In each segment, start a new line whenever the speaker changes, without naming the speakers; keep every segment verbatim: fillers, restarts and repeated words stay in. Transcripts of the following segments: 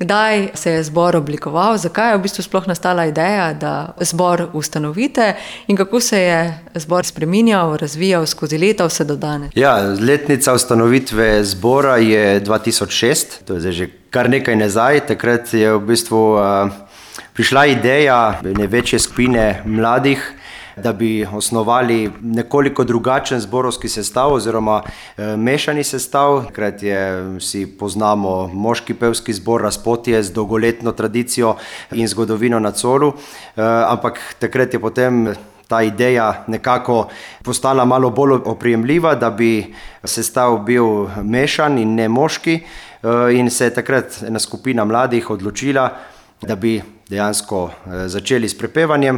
Kdaj se je zbor oblikoval, zakaj je v bistvu sploh nastala ideja, da zbor ustanovite in kako se je zbor spreminjal, razvijal skozi leta vse do danes?
Ja, letnica ustanovitve zbora je dva tisoč šest, to je zdaj že kar nekaj nazaj. Takrat je v bistvu uh, prišla ideja ene večje skupine mladih, da bi osnovali nekoliko drugačen zborovski sestav oziroma e, mešani sestav. Takrat je, vsi poznamo, moški pevski zbor Razpotje z dolgoletno tradicijo in zgodovino na Colu, e, ampak takrat je potem ta ideja nekako postala malo bolj oprijemljiva, da bi sestav bil mešan in ne moški, e, in se je takrat ena skupina mladih odločila, da bi dejansko e, začeli s prepevanjem.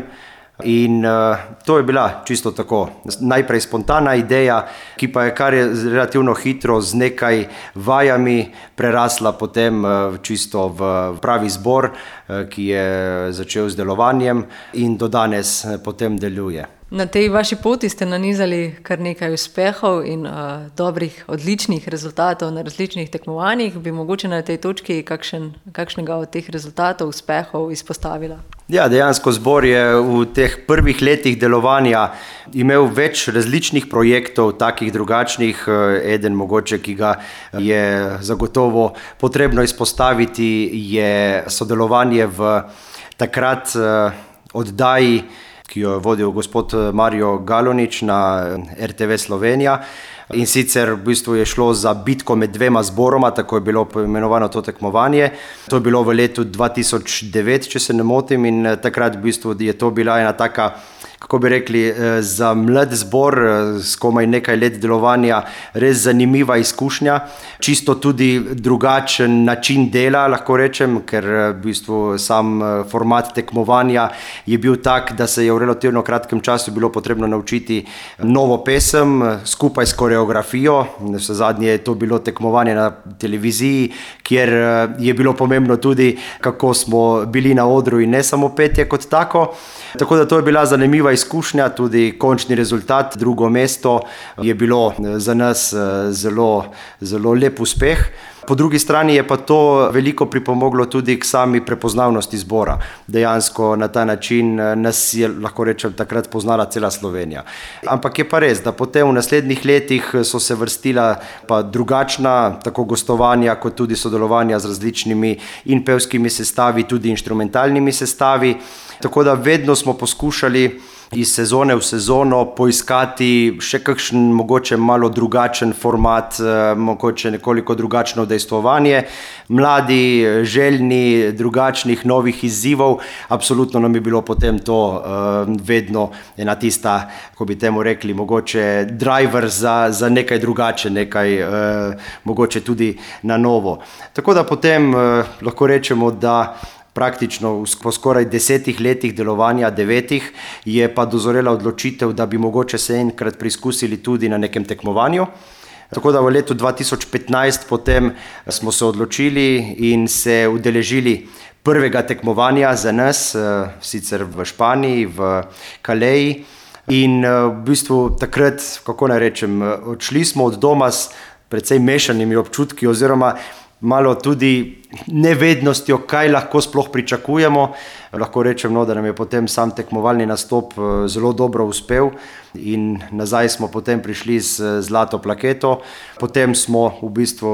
In uh, to je bila čisto tako najprej spontana ideja, ki pa je kar je relativno hitro z nekaj vajami prerasla potem uh, čisto v pravi zbor, uh, ki je začel z delovanjem in do danes uh, potem deluje.
Na tej vaši poti ste nanizali kar nekaj uspehov in uh, dobrih, odličnih rezultatov na različnih tekmovanjih. Bi mogoče na tej točki kakšen, kakšnega od teh rezultatov, uspehov izpostavila?
Ja, dejansko zbor je v teh prvih letih delovanja imel več različnih projektov, takih drugačnih. Eden mogoče, ki ga je zagotovo potrebno izpostaviti, je sodelovanje v takrat uh, oddaji, ki jo je vodil gospod Mario Galonič na er te ve Slovenija. In sicer v bistvu je šlo za bitko med dvema zboroma, tako je bilo poimenovano to tekmovanje. To je bilo v letu dva tisoč devet, če se ne motim, in takrat v bistvu je to bila ena taka, kako bi rekli, za mlad zbor, s komaj nekaj let delovanja, res zanimiva izkušnja. Čisto tudi drugačen način dela, lahko rečem, ker v bistvu sam format tekmovanja je bil tak, da se je v relativno kratkem času bilo potrebno naučiti novo pesem skupaj s koreografijo. Vsezadnje je to bilo tekmovanje na televiziji, kjer je bilo pomembno tudi, kako smo bili na odru in ne samo petje kot tako. Tako da to je bila zanimiva izkušnja, tudi končni rezultat, drugo mesto, je bilo za nas zelo, zelo lep uspeh. Po drugi strani je pa to veliko pripomoglo tudi k sami prepoznavnosti zbora. Dejansko na ta način nas je, lahko rečem, takrat poznala cela Slovenija. Ampak je pa res, da potem v naslednjih letih so se vrstila pa drugačna, tako gostovanja kot tudi sodelovanja z različnimi in pevskimi sestavi, tudi inštrumentalnimi sestavi. Tako da vedno smo poskušali iz sezone v sezono poiskati še kakšen mogoče malo drugačen format, mogoče nekoliko drugačno udejstvovanje. Mladi, željni drugačnih novih izzivov, absolutno nam je bilo potem to uh, vedno ena tista, ko bi temu rekli, mogoče driver za, za nekaj drugače, nekaj uh, mogoče tudi na novo. Tako da potem uh, lahko rečemo, da praktično po skoraj desetih letih delovanja, devetih, je pa dozorela odločitev, da bi mogoče se enkrat preizkusili tudi na nekem tekmovanju. Tako da v letu dva tisoč petnajst potem smo se odločili in se udeležili prvega tekmovanja za nas, sicer v Španiji, v Kaleji. In v bistvu takrat, kako naj rečem, odšli smo od doma s precej mešanimi občutki oziroma malo tudi nevednostjo, kaj lahko sploh pričakujemo. Lahko rečem, no, da nam je potem sam tekmovalni nastop zelo dobro uspel in nazaj smo potem prišli z zlato plaketo. Potem smo v bistvu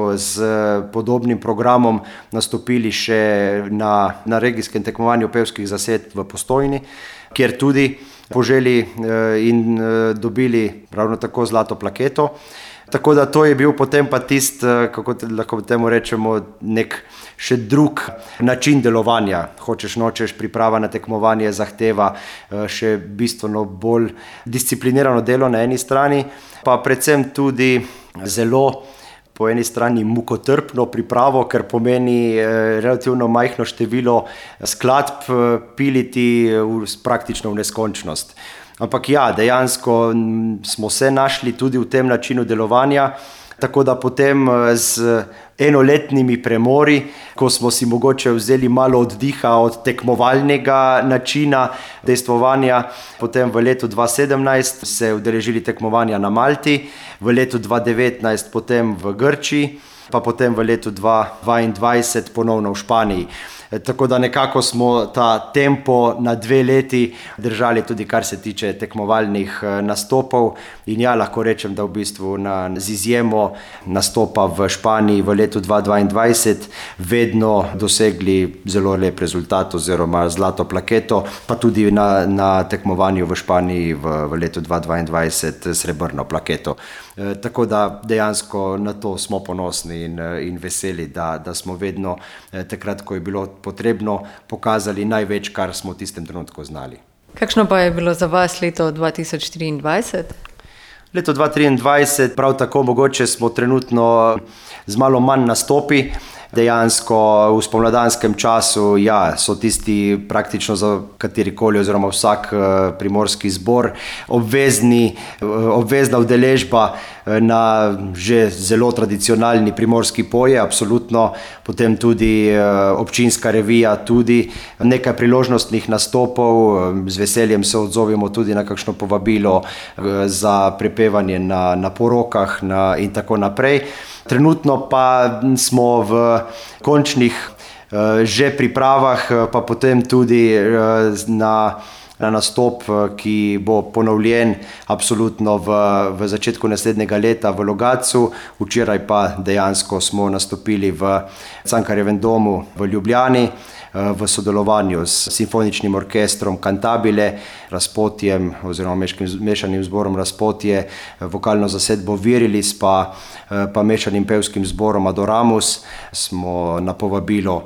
z podobnim programom nastopili še na, na regijskem tekmovanju pevskih zasedb v Postojni, kjer tudi poželi in dobili ravno tako zlato plaketo. Tako da to je bil potem pa tist, kako lahko temu rečemo, nek še drug način delovanja. Hočeš nočeš, priprava na tekmovanje zahteva še bistveno bolj disciplinirano delo na eni strani, pa predvsem tudi zelo po eni strani mukotrpno pripravo, ker pomeni relativno majhno število skladb piliti praktično v neskončnost. Ampak ja, dejansko smo se našli tudi v tem načinu delovanja, tako da potem z enoletnimi premori, ko smo si mogoče vzeli malo oddiha od tekmovalnega načina dejstvovanja, potem v letu dva sedemnajst se udeležili tekmovanja na Malti, v letu dva devetnajst potem v Grčiji, pa potem v letu dva tisoč dvaindvajset ponovno v Španiji. Tako da nekako smo ta tempo na dve leti držali tudi kar se tiče tekmovalnih nastopov in ja, lahko rečem, da v bistvu na, z izjemo nastopa v Španiji v letu dva tisoč dvaindvajset vedno dosegli zelo lep rezultat oziroma zlato plaketo, pa tudi na, na tekmovanju v Španiji v, v letu dva tisoč dvaindvajset srebrno plaketo. E, tako da dejansko na to smo ponosni in, in veseli, da, da smo vedno e, takrat, ko je bilo potrebno, pokazali največ, kar smo v tistem trenutku znali.
Kakšno pa je bilo za vas leto dva tisoč triindvajset?
Leto dva tisoč triindvajset prav tako mogoče smo trenutno z malo manj nastopi. Dejansko v spomladanskem času ja, so tisti praktično za katerikoli oziroma vsak primorski zbor obvezni, obvezna udeležba na že zelo tradicionalni primorski poje, absolutno, potem tudi občinska revija, tudi nekaj priložnostnih nastopov, z veseljem se odzovemo tudi na kakšno povabilo za prepevanje na, na porokah na, in tako naprej. Trenutno pa smo v končnih že pripravah, pa potem tudi na, na nastop, ki bo ponovljen absolutno v, v začetku naslednjega leta v Logatcu. Včeraj pa dejansko smo nastopili v Cankarjevem domu v Ljubljani v sodelovanju s simfoničnim orkestrom Cantabile, Razpotjem oziroma mešanim zborom Razpotje, vokalno zasedbo Virilis pa, pa mešanim pevskim zborom Adoramus. Smo na povabilo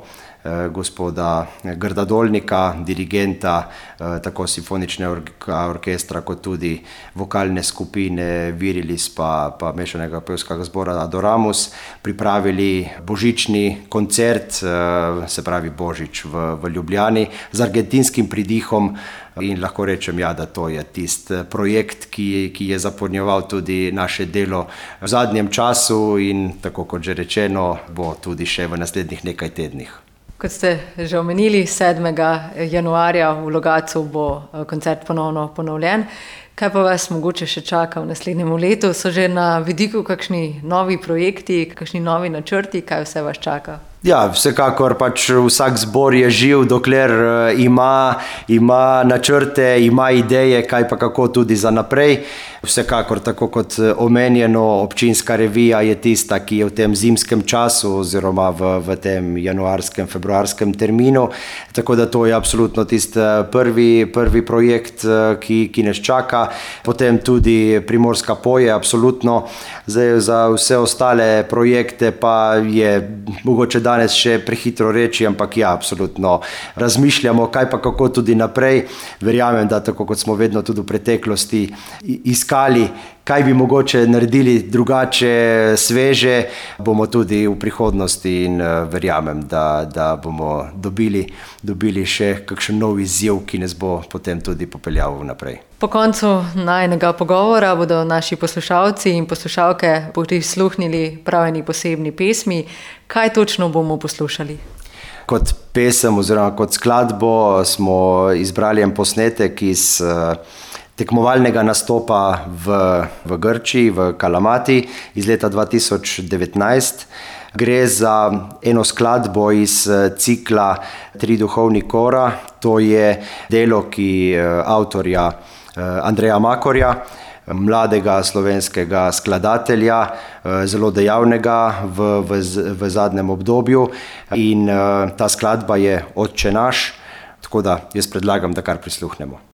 gospoda Grda Dolnika, dirigenta tako simfoničnega orkestra kot tudi vokalne skupine Virilis pa, pa mešanega pevskega zbora Adoramus pripravili božični koncert, se pravi Božič v, v Ljubljani z argentinskim pridihom. In lahko rečem, ja, da to je tisti projekt, ki, ki je zapolnjeval tudi naše delo v zadnjem času in tako kot že rečeno, bo tudi še v naslednjih nekaj tednih.
Kot ste že omenili, sedmega januarja v Logatcu bo koncert ponovno ponovljen. Kaj pa vas mogoče še čaka v naslednjem letu? So že na vidiku kakšni novi projekti, kakšni novi načrti, kaj vse vas čaka?
Ja, vsekakor pač vsak zbor je živ, dokler ima, ima načrte, ima ideje, kaj pa kako tudi za naprej. Vsekakor, tako kot omenjeno, občinska revija je tista, ki je v tem zimskem času oziroma v, v tem januarskem, februarskem terminu. Tako da to je absolutno tisti prvi, prvi projekt, ki, ki nas čaka. Potem tudi Primorska poje, absolutno. Zdaj za vse ostale projekte pa je mogoče danes še prehitro reči, ampak ja, absolutno razmišljamo, kaj pa kako tudi naprej. Verjamem, da tako kot smo vedno tudi v preteklosti iskali, kaj bi mogoče naredili drugače, sveže, bomo tudi v prihodnosti in verjamem, da, da bomo dobili, dobili še kakšen nov izziv, ki nas bo potem tudi popeljal naprej.
Po koncu najinega pogovora bodo naši poslušalci in poslušalke prisluhnili prav eni posebni pesmi. Kaj točno bomo poslušali?
Kot pesem oziroma kot skladbo smo izbrali en posnetek iz tekmovalnega nastopa v, v Grčiji, v Kalamati iz leta dva tisoč devetnajst. Gre za eno skladbo iz cikla Tri duhovni kora. To je delo, ki avtorja Andreja Makorja, mladega slovenskega skladatelja, zelo dejavnega v, v, v zadnjem obdobju. In ta skladba je Otče naš, tako da jaz predlagam, da kar prisluhnemo.